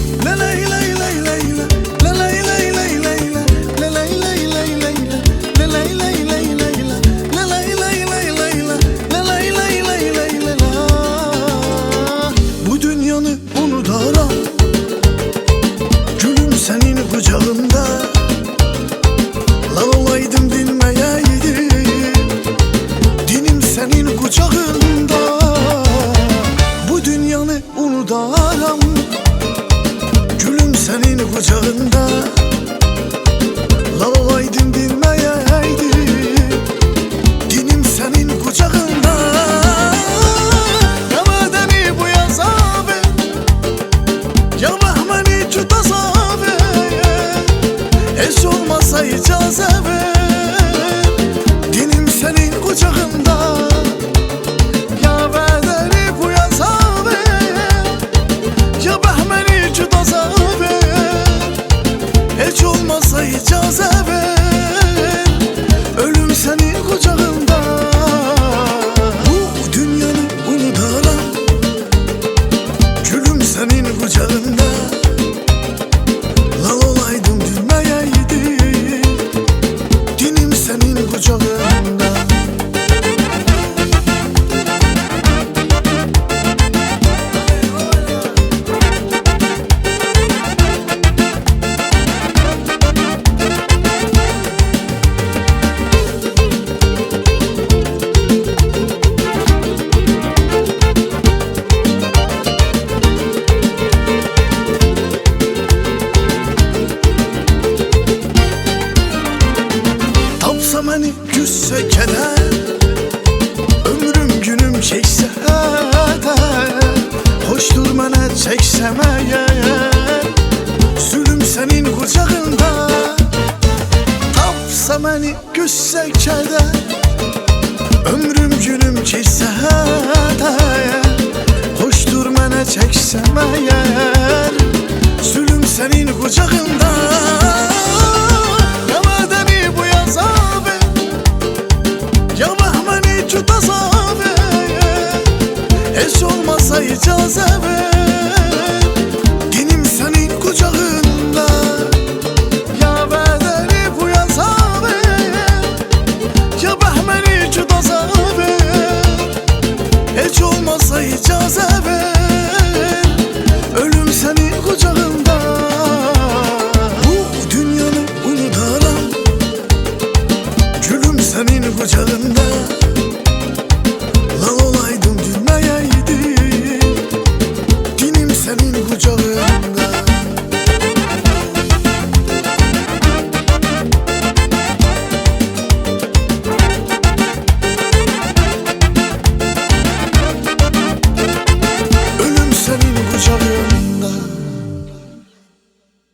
Bu dünyanı unutaram, gülüm senin kucağında. Lan olaydım bilmeyeydim, dinim senin kucağında. Bu dünyanı unutaram, gülüm senin kucağında. Lan olaydım bilmeyeydim, dinim senin kucağında. Ya bedeni bu yazabe, ya Rahmani tutasabe, hiç olmasa icazet ver, dinim senin kucağında. Ya bedeni bu yazabe, ya Rahmani tutasabe, hiç olmasa icazet ver, ölüm senin kucağında. Bu dünyanı unutaram, gülüm senin kucağında. Lan olaydım bilmeyeydim, dinim senin kucağında. Tapsa beni küsse keder, ömrüm günüm çekse de, hoştur bana çeksem eğer, zulüm senin kucağında. Tapsa beni küsse keder, ömrüm günüm çekse de, hoştur bana çeksem eğer, zulüm senin kucağında. Hiç olmasa icazet ver,